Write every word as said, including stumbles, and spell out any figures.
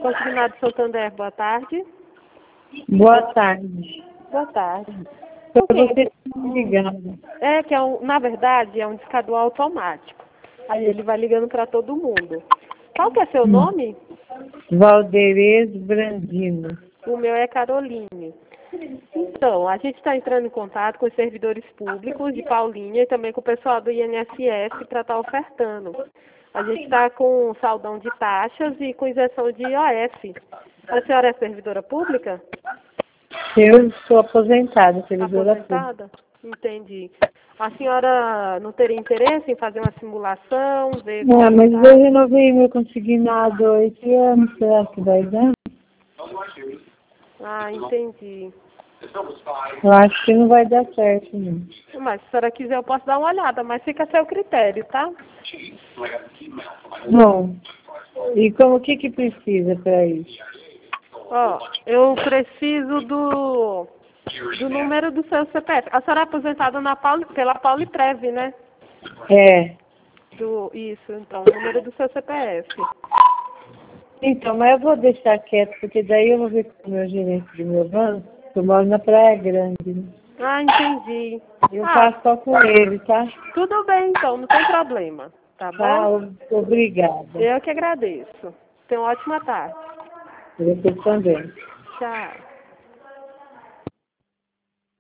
Consignado Santander, boa tarde. Boa tarde. Boa tarde. Para Ok. você me ligando. É que é um, na verdade é um discador automático. Aí ele vai ligando para todo mundo. Qual que é seu nome? Valderez Brandino. O meu é Caroline. Então, a gente está entrando em contato com os servidores públicos de Paulínia e também com o pessoal do I N S S para estar ofertando. A gente está com saldão de taxas e com isenção de I O F. A senhora é servidora pública? Eu sou aposentada, servidora pública. Aposentada? Entendi. A senhora não teria interesse em fazer uma simulação, ver como Ah, mas tá? eu renovei meu consignado esse ano, será que vai dar? Ah, entendi. Eu acho que não vai dar certo, não. Mas se a senhora quiser eu posso dar uma olhada, mas fica a seu critério, tá? Bom, e como que que precisa para isso? Ó, eu preciso do, do número do seu C P F. A senhora é aposentada na Pauli, pela Pauliprev, né? É. Do, isso, então, o número do seu C P F. Então, mas eu vou deixar quieto, porque daí eu vou ver com o meu gerente do meu banco, que eu moro na Praia Grande, né? Ah, entendi. Eu Ah, faço só com ele, tá? tudo bem, então, não tem problema. Tá Tá, bom? obrigada. Eu que agradeço. Tenha uma ótima tarde. Eu também. Tchau.